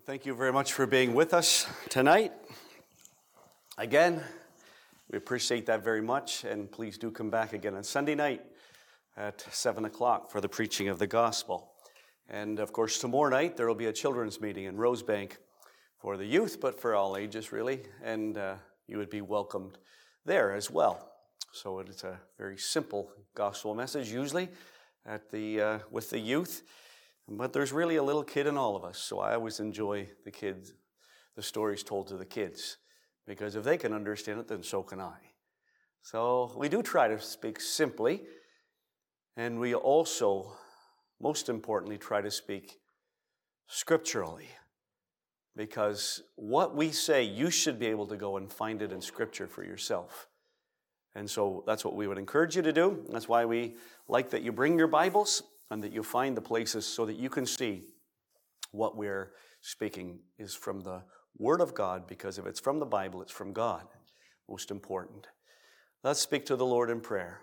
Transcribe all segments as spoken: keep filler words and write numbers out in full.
Thank you very much for being with us tonight. Again, we appreciate that very much, and please do come back again on Sunday night at seven o'clock for the preaching of the gospel. And of course, tomorrow night there will be a children's meeting in Rosebank for the youth, but for all ages really, and uh, you would be welcomed there as well. So it's a very simple gospel message usually at the uh, with the youth. But there's really a little kid in all of us, so I always enjoy the kids, the stories told to the kids, because if they can understand it, then so can I. So we do try to speak simply, and we also, most importantly, try to speak scripturally, because what we say, you should be able to go and find it in Scripture for yourself. And so that's what we would encourage you to do. That's why we like that you bring your Bibles and that you find the places so that you can see what we're speaking is from the Word of God, because if it's from the Bible, it's from God. Most important. Let's speak to the Lord in prayer.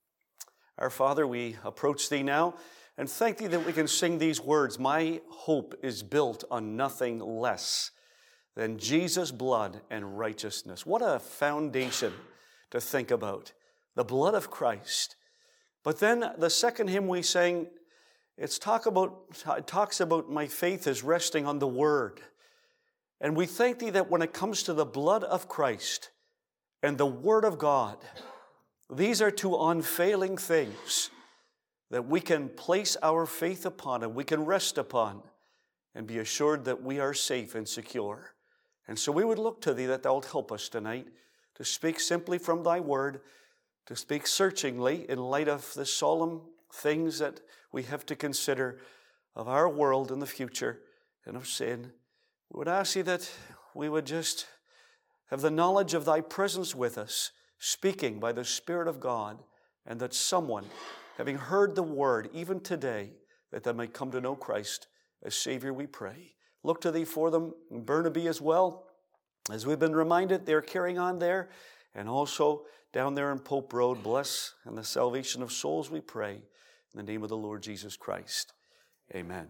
Our Father, we approach Thee now and thank Thee that we can sing these words. My hope is built on nothing less than Jesus' blood and righteousness. What a foundation to think about. The blood of Christ. But then the second hymn we sang, it's talk about, it talks about my faith is resting on the Word. And we thank Thee that when it comes to the blood of Christ and the Word of God, these are two unfailing things that we can place our faith upon and we can rest upon and be assured that we are safe and secure. And so we would look to Thee that Thou wilt help us tonight to speak simply from Thy Word, to speak searchingly in light of the solemn things that we have to consider of our world in the future and of sin. We would ask Thee that we would just have the knowledge of Thy presence with us, speaking by the Spirit of God, and that someone, having heard the Word even today, that they might come to know Christ as Savior, we pray. Look to Thee for them in Burnaby as well. As we've been reminded, they're carrying on there, and also down there in Pope Road. Bless and the salvation of souls, we pray. In the name of the Lord Jesus Christ. Amen.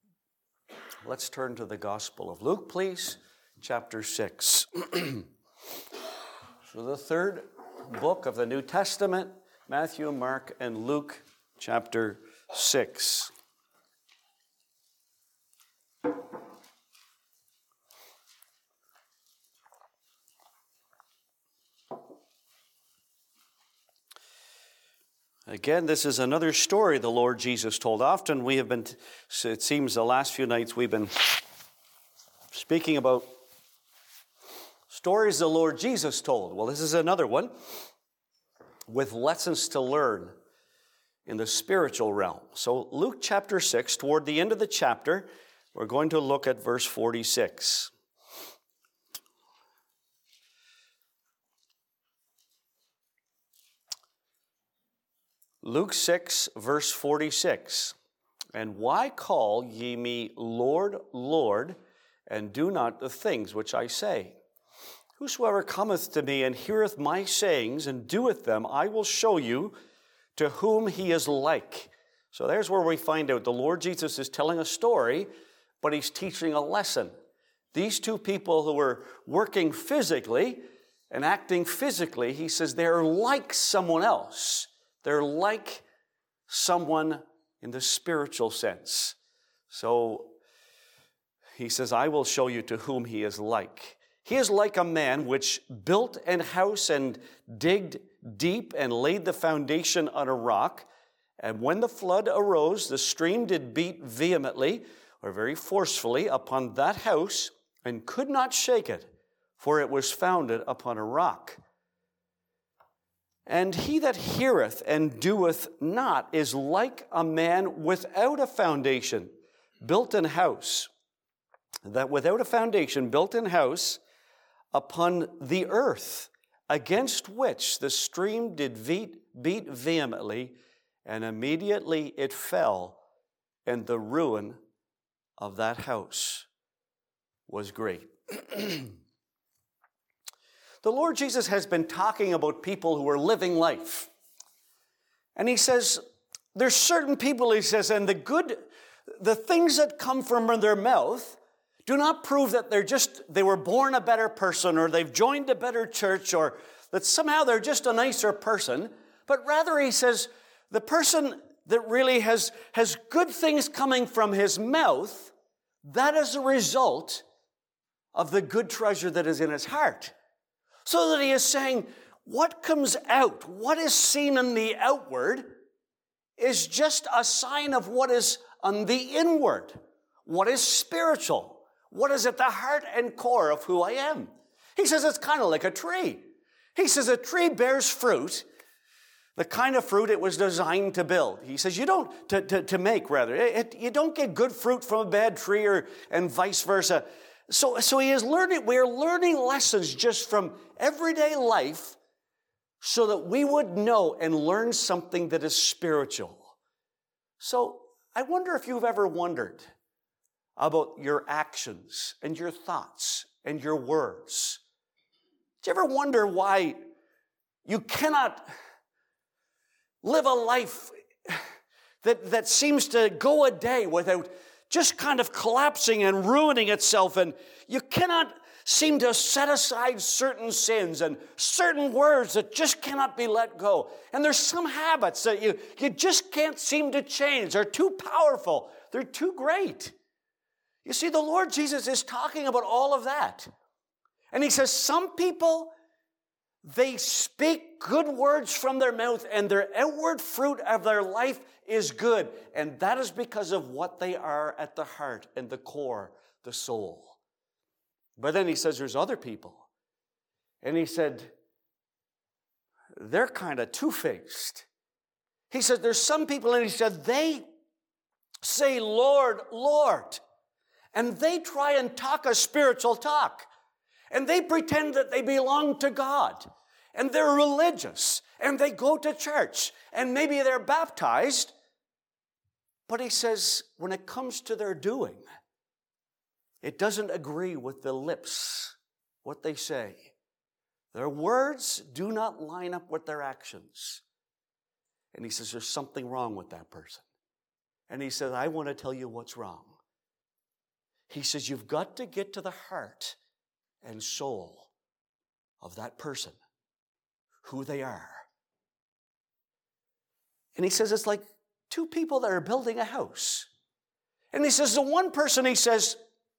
Let's turn to the Gospel of Luke, please. Chapter six. So the third book of the New Testament, Matthew, Mark, and Luke, chapter six. Again, this is another story the Lord Jesus told. Often we have been, it seems the last few nights we've been speaking about stories the Lord Jesus told. Well, this is another one with lessons to learn in the spiritual realm. So Luke chapter six, toward the end of the chapter, we're going to look at verse forty-six. Luke six, verse forty-six. And why call ye me Lord, Lord, and do not the things which I say? Whosoever cometh to me and heareth my sayings and doeth them, I will show you to whom he is like. So there's where we find out the Lord Jesus is telling a story, but he's teaching a lesson. These two people who were working physically and acting physically, he says they're like someone else. They're like someone in the spiritual sense. So he says, I will show you to whom he is like. He is like a man which built an house and digged deep and laid the foundation on a rock. And when the flood arose, the stream did beat vehemently, or very forcefully, upon that house, and could not shake it, for it was founded upon a rock. And he that heareth and doeth not is like a man without a foundation, built an house, that without a foundation, built an house upon the earth, against which the stream did beat, beat vehemently, and immediately it fell, and the ruin of that house was great. The Lord Jesus has been talking about people who are living life. And he says, there's certain people, he says, and the good, the things that come from their mouth, do not prove that they're just, they were born a better person or they've joined a better church or that somehow they're just a nicer person. But rather, he says, the person that really has, has good things coming from his mouth, that is a result of the good treasure that is in his heart. So that he is saying, what comes out, what is seen in the outward, is just a sign of what is on the inward, what is spiritual, what is at the heart and core of who I am. He says it's kind of like a tree. He says a tree bears fruit, the kind of fruit it was designed to build. He says you don't, to, to, to make rather, it, you don't get good fruit from a bad tree or, and vice versa. So, so he is learning, we're learning lessons just from everyday life so that we would know and learn something that is spiritual. So I wonder if you've ever wondered about your actions and your thoughts and your words. Do you ever wonder why you cannot live a life that, that seems to go a day without just kind of collapsing and ruining itself, and you cannot seem to set aside certain sins and certain words that just cannot be let go. And there's some habits that you, you just can't seem to change. They're too powerful. They're too great. You see, the Lord Jesus is talking about all of that. And he says some people, they speak good words from their mouth and their outward fruit of their life is good. And that is because of what they are at the heart and the core, the soul. But then he says there's other people. And he said, they're kind of two-faced. He said there's some people, and he said, they say, Lord, Lord. And they try and talk a spiritual talk. And they pretend that they belong to God. And they're religious. And they go to church. And maybe they're baptized. But he says, when it comes to their doing, it doesn't agree with the lips, what they say. Their words do not line up with their actions. And he says, there's something wrong with that person. And he says, I want to tell you what's wrong. He says, you've got to get to the heart and soul of that person, who they are. And he says, it's like two people that are building a house. And he says, the one person, he says,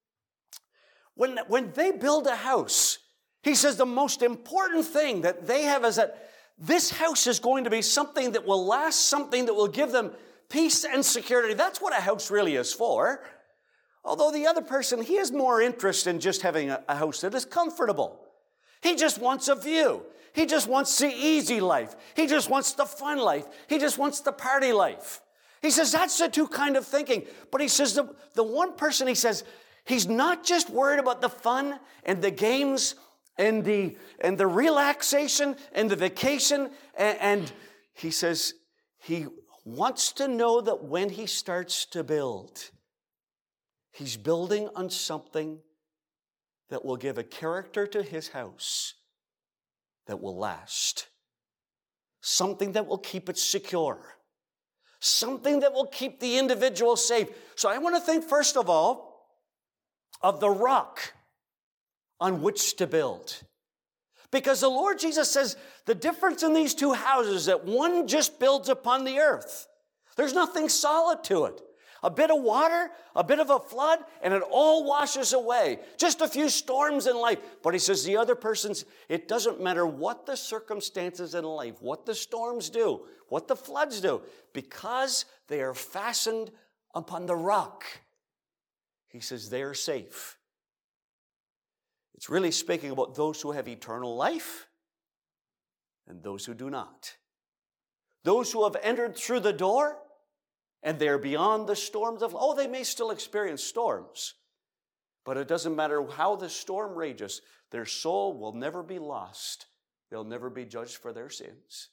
when, when they build a house, he says the most important thing that they have is that this house is going to be something that will last, something that will give them peace and security. That's what a house really is for. Although the other person, he has more interest in just having a, a house that is comfortable. He just wants a view. He just wants the easy life. He just wants the fun life. He just wants the party life. He says that's the two kind of thinking. But he says the, the one person, he says, he's not just worried about the fun and the games and the, and the relaxation and the vacation. And, and he says he wants to know that when he starts to build, he's building on something that will give a character to his house that will last. Something that will keep it secure. Something that will keep the individual safe. So I want to think, first of all, of the rock on which to build. Because the Lord Jesus says the difference in these two houses, that one just builds upon the earth. There's nothing solid to it. A bit of water, a bit of a flood, and it all washes away. Just a few storms in life. But he says the other person's, it doesn't matter what the circumstances in life, what the storms do, what the floods do, because they are fastened upon the rock. He says they are safe. It's really speaking about those who have eternal life and those who do not. Those who have entered through the door and they're beyond the storms of, oh, they may still experience storms. But it doesn't matter how the storm rages, their soul will never be lost. They'll never be judged for their sins.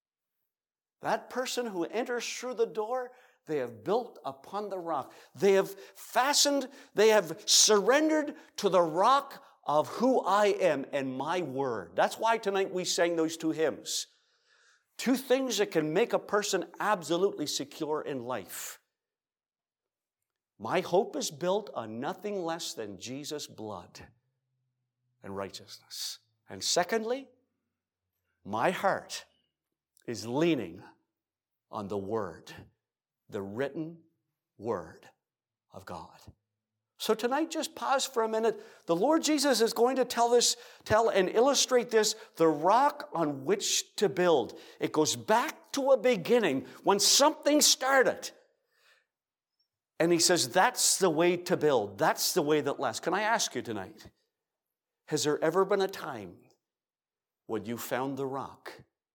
That person who enters through the door, they have built upon the rock. They have fastened, they have surrendered to the rock of who I am and my word. That's why tonight we sang those two hymns. Two things that can make a person absolutely secure in life. My hope is built on nothing less than Jesus' blood and righteousness. And secondly, my heart is leaning on the Word, the written Word of God. So tonight, just pause for a minute. The Lord Jesus is going to tell this, tell and illustrate this, the rock on which to build. It goes back to a beginning when something started. And he says, that's the way to build. That's the way that lasts. Can I ask you tonight, has there ever been a time when you found the rock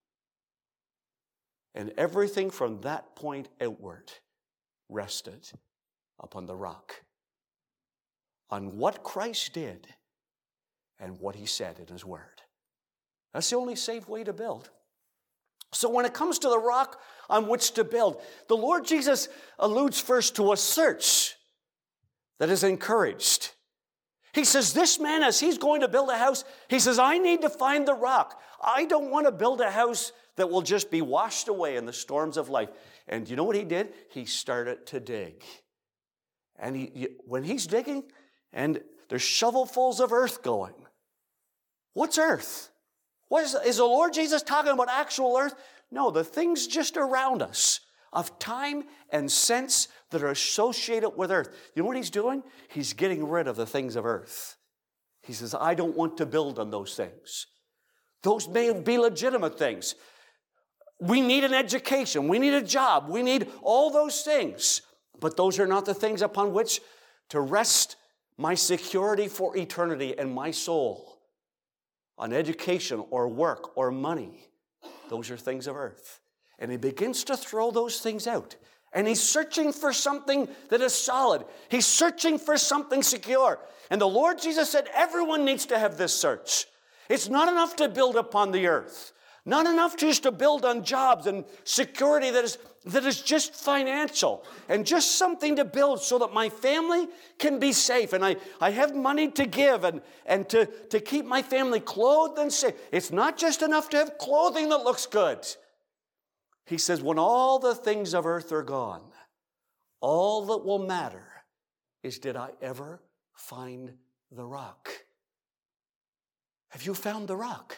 and everything from that point outward rested upon the rock, on what Christ did and what he said in his word? That's the only safe way to build. So when it comes to the rock on which to build, the Lord Jesus alludes first to a search that is encouraged. He says, this man, as he's going to build a house, he says, I need to find the rock. I don't want to build a house that will just be washed away in the storms of life. And you know what he did? He started to dig. And he, when he's digging, and there's shovelfuls of earth going. What's earth? What is, is the Lord Jesus talking about actual earth? No, the things just around us of time and sense that are associated with earth. You know what he's doing? He's getting rid of the things of earth. He says, I don't want to build on those things. Those may be legitimate things. We need an education. We need a job. We need all those things. But those are not the things upon which to rest my security for eternity and my soul. On education or work or money. Those are things of earth. And he begins to throw those things out. And he's searching for something that is solid. He's searching for something secure. And the Lord Jesus said, everyone needs to have this search. It's not enough to build upon the earth. Not enough just to build on jobs and security that is, that is just financial and just something to build so that my family can be safe and I, I have money to give and, and to, to keep my family clothed and safe. It's not just enough to have clothing that looks good. He says, when all the things of earth are gone, all that will matter is, did I ever find the rock? Have you found the rock?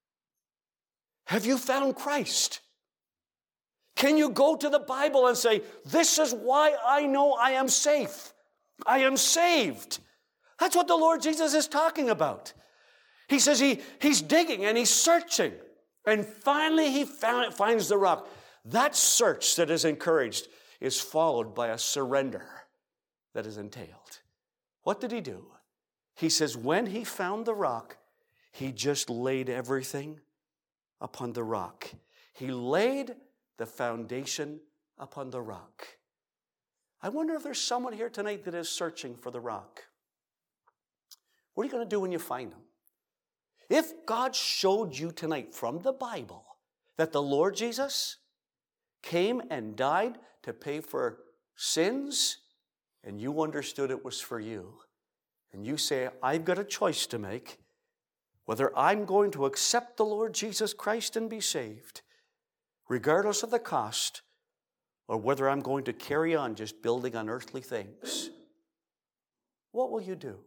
Have you found Christ? Can you go to the Bible and say, this is why I know I am safe. I am saved. That's what the Lord Jesus is talking about. He says he, he's digging and he's searching. And finally he found, finds the rock. That search that is encouraged is followed by a surrender that is entailed. What did he do? He says when he found the rock, he just laid everything upon the rock. He laid the foundation upon the rock. I wonder if there's someone here tonight that is searching for the rock. What are you going to do when you find him? If God showed you tonight from the Bible that the Lord Jesus came and died to pay for sins, and you understood it was for you, and you say, I've got a choice to make, whether I'm going to accept the Lord Jesus Christ and be saved, regardless of the cost, or whether I'm going to carry on just building on earthly things, what will you do?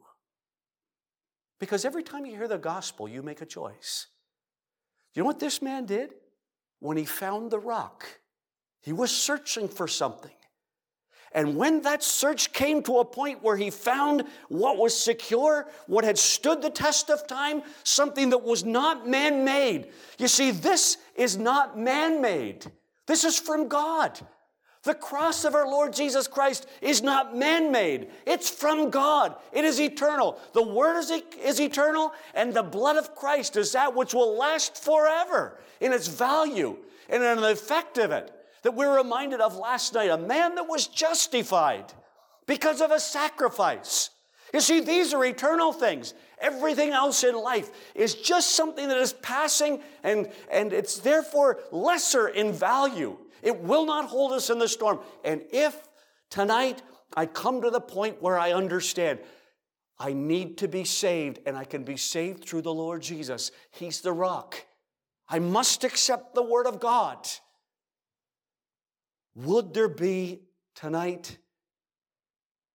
Because every time you hear the gospel, you make a choice. You know what this man did? When he found the rock, he was searching for something. And when that search came to a point where he found what was secure, what had stood the test of time, something that was not man-made. You see, this is not man-made. This is from God. The cross of our Lord Jesus Christ is not man-made. It's from God. It is eternal. The Word is, is eternal, and the blood of Christ is that which will last forever in its value and in the effect of it. That we're reminded of last night, a man that was justified because of a sacrifice. You see, these are eternal things. Everything else in life is just something that is passing, and, and it's therefore lesser in value. It will not hold us in the storm. And if tonight I come to the point where I understand I need to be saved, and I can be saved through the Lord Jesus, He's the rock. I must accept the Word of God. Would there be tonight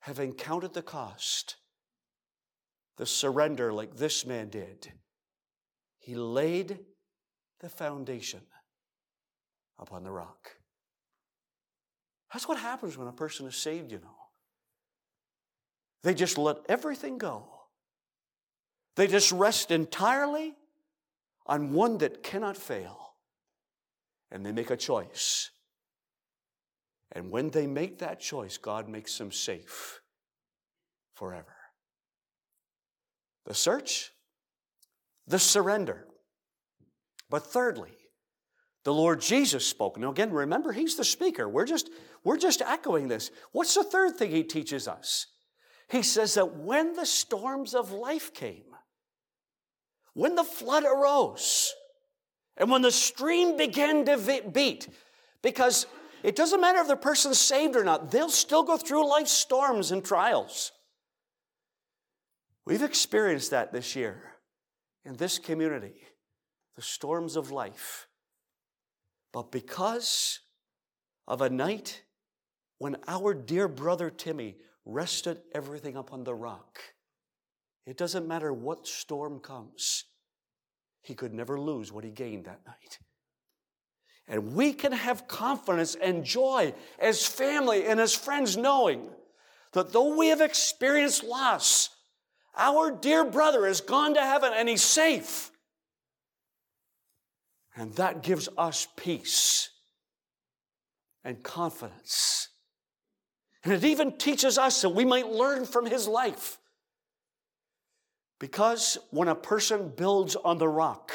having counted the cost, the surrender like this man did, he laid the foundation upon the rock. That's what happens when a person is saved, you know. They just let everything go. They just rest entirely on one that cannot fail. And they make a choice. And when they make that choice, God makes them safe forever. The search, the surrender. But thirdly, the Lord Jesus spoke. Now again, remember, he's the speaker. We're just, we're just echoing this. What's the third thing he teaches us? He says that when the storms of life came, when the flood arose, and when the stream began to beat, because it doesn't matter if the person's saved or not, they'll still go through life's storms and trials. We've experienced that this year in this community, the storms of life. But because of a night when our dear brother Timmy rested everything upon the rock, it doesn't matter what storm comes, he could never lose what he gained that night. And we can have confidence and joy as family and as friends, knowing that though we have experienced loss, our dear brother has gone to heaven and he's safe. And that gives us peace and confidence. And it even teaches us that we might learn from his life. Because when a person builds on the rock,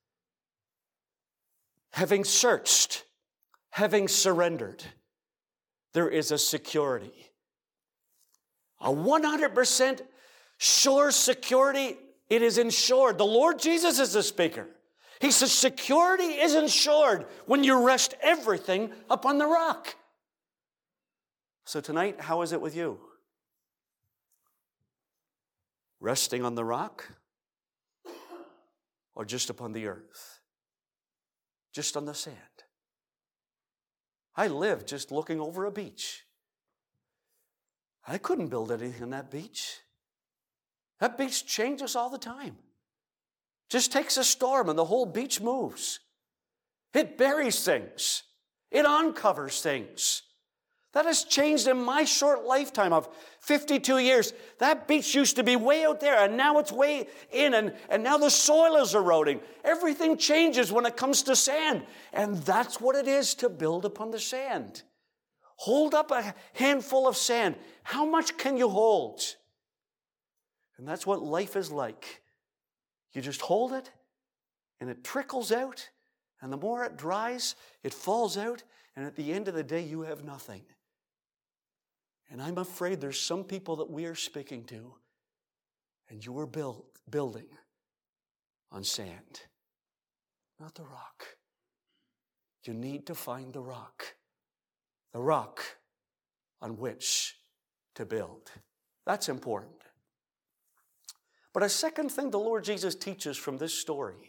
having searched, having surrendered, there is a security. A one hundred percent sure security, it is ensured. The Lord Jesus is the speaker. He says security is ensured when you rest everything upon the rock. So tonight, how is it with you? Resting on the rock or just upon the earth? Just on the sand? I live just looking over a beach. I couldn't build anything on that beach. That beach changes all the time. Just takes a storm and the whole beach moves. It buries things. It uncovers things. That has changed in my short lifetime of fifty-two years. That beach used to be way out there, and now it's way in, and, and now the soil is eroding. Everything changes when it comes to sand. And that's what it is to build upon the sand. Hold up a handful of sand. How much can you hold? And that's what life is like. You just hold it, and it trickles out, and the more it dries, it falls out, and at the end of the day, you have nothing. And I'm afraid there's some people that we are speaking to, and you are build, building on sand, not the rock. You need to find the rock, the rock on which to build. That's important. But a second thing the Lord Jesus teaches from this story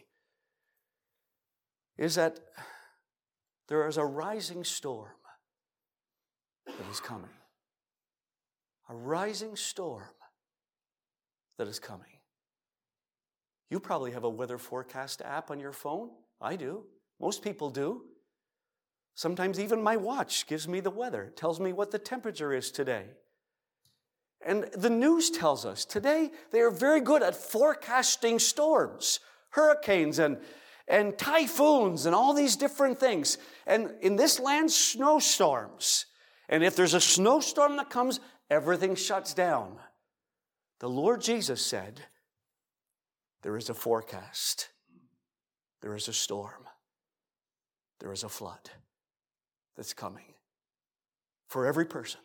is that there is a rising storm that is coming. A rising storm that is coming. You probably have a weather forecast app on your phone. I do. Most people do. Sometimes even my watch gives me the weather. It tells me what the temperature is today. And the news tells us today they are very good at forecasting storms, hurricanes and, and typhoons and all these different things. And in this land, snowstorms. And if there's a snowstorm that comes, everything shuts down. The Lord Jesus said, there is a forecast. There is a storm. There is a flood that's coming for every person.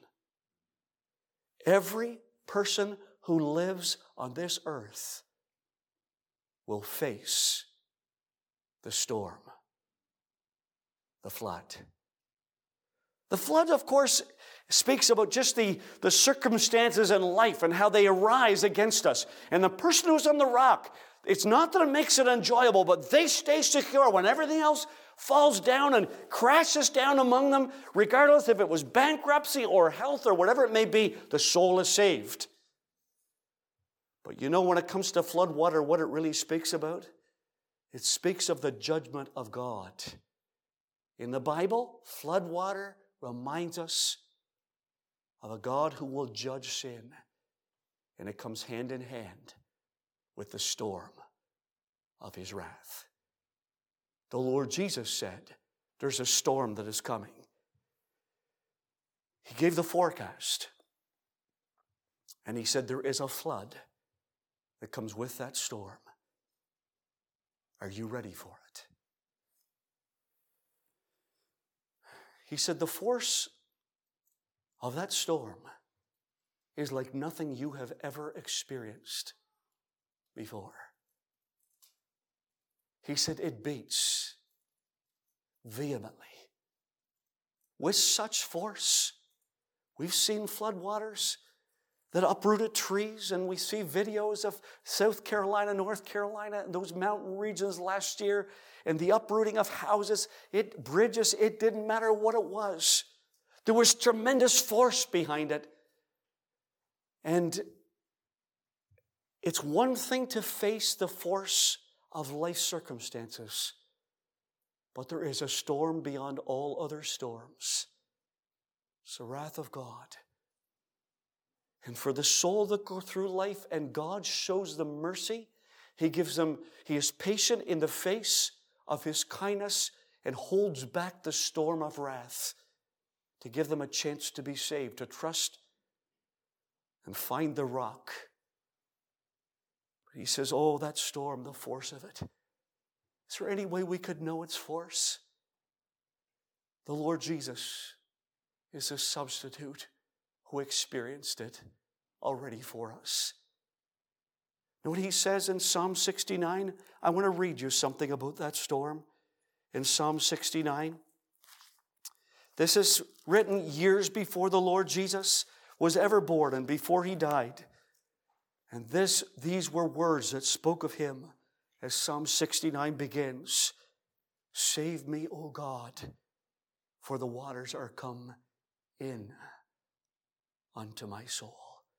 Every person who lives on this earth will face the storm, the flood. The flood, of course, speaks about just the, the circumstances in life and how they arise against us. And the person who's on the rock, it's not that it makes it enjoyable, but they stay secure when everything else falls down and crashes down among them, regardless if it was bankruptcy or health or whatever it may be, the soul is saved. But you know, when it comes to flood water, what it really speaks about? It speaks of the judgment of God. In the Bible, flood water reminds us of a God who will judge sin. And it comes hand in hand with the storm of his wrath. The Lord Jesus said, there's a storm that is coming. He gave the forecast. And he said, there is a flood that comes with that storm. Are you ready for it? He said, the force of that storm is like nothing you have ever experienced before. He said, it beats vehemently with such force. We've seen floodwaters that uprooted trees, and we see videos of South Carolina, North Carolina, and those mountain regions last year, and the uprooting of houses, it bridges, it didn't matter what it was. There was tremendous force behind it. And it's one thing to face the force of life circumstances, but there is a storm beyond all other storms. It's the wrath of God. And for the soul that go through life and God shows them mercy, He gives them, He is patient in the face of His kindness and holds back the storm of wrath to give them a chance to be saved, to trust and find the rock. But He says, oh, that storm, the force of it. Is there any way we could know its force? The Lord Jesus is a substitute who experienced it already for us. Know what He says in Psalm sixty-nine? I want to read you something about that storm. In Psalm sixty-nine, this is written years before the Lord Jesus was ever born and before He died. And this, these were words that spoke of Him as Psalm sixty-nine begins. Save me, O God, for the waters are come in unto my soul.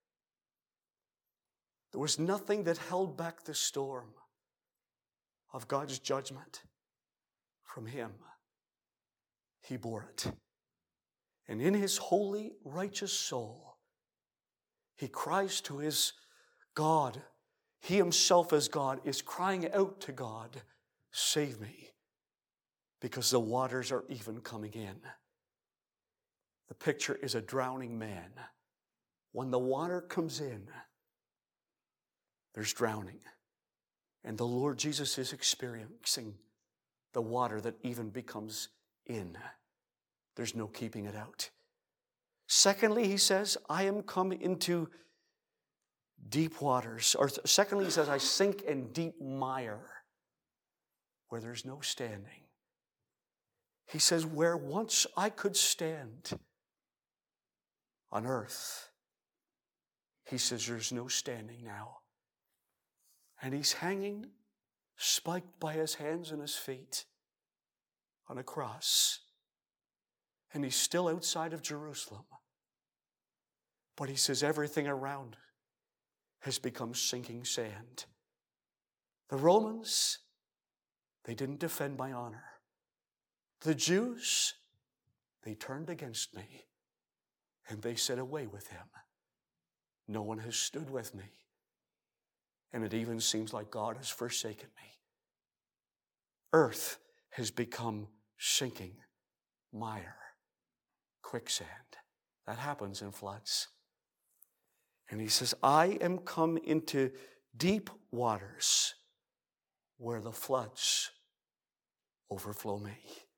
There was nothing that held back the storm of God's judgment from Him. He bore it. And in His holy, righteous soul, He cries to His God. He Himself as God is crying out to God, save me, because the waters are even coming in. The picture is a drowning man. When the water comes in, there's drowning. And the Lord Jesus is experiencing the water that even becomes in. There's no keeping it out. Secondly, He says, I am come into deep waters. Or secondly, He says, I sink in deep mire where there's no standing. He says, where once I could stand on earth, He says, there's no standing now. And He's hanging, spiked by His hands and His feet on a cross. And He's still outside of Jerusalem. But He says everything around has become sinking sand. The Romans, they didn't defend my honor. The Jews, they turned against me. And they said, away with him. No one has stood with me. And it even seems like God has forsaken me. Earth has become sinking mire, quicksand. That happens in floods. And He says, I am come into deep waters where the floods overflow me.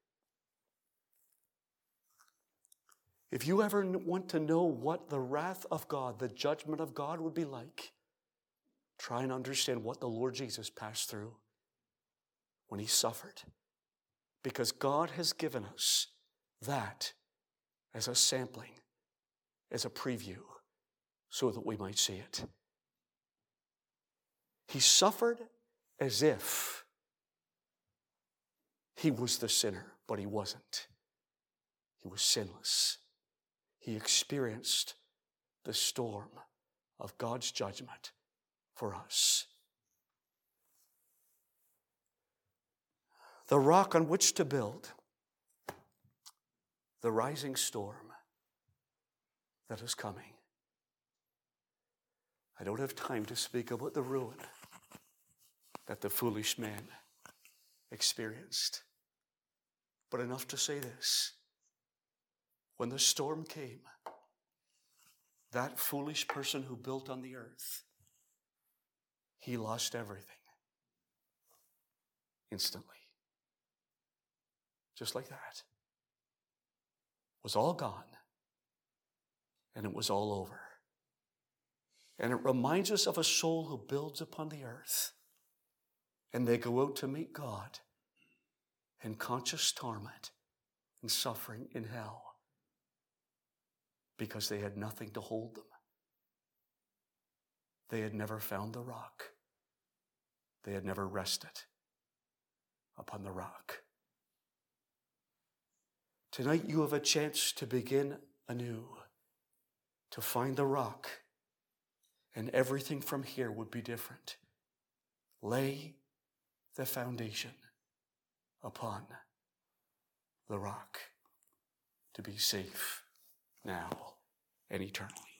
If you ever want to know what the wrath of God, the judgment of God would be like, try and understand what the Lord Jesus passed through when He suffered. Because God has given us that as a sampling, as a preview, so that we might see it. He suffered as if He was the sinner, but he wasn't. He was sinless. He experienced the storm of God's judgment for us. The rock on which to build, the rising storm that is coming. I don't have time to speak about the ruin that the foolish man experienced, but enough to say this. When the storm came, that foolish person who built on the earth, he lost everything instantly. Just like that. It was all gone, and it was all over. And it reminds us of a soul who builds upon the earth, and they go out to meet God in conscious torment and suffering in hell because they had nothing to hold them. They had never found the rock. They had never rested upon the rock. Tonight you have a chance to begin anew, to find the rock, and everything from here would be different. Lay the foundation upon the rock to be safe now and eternally.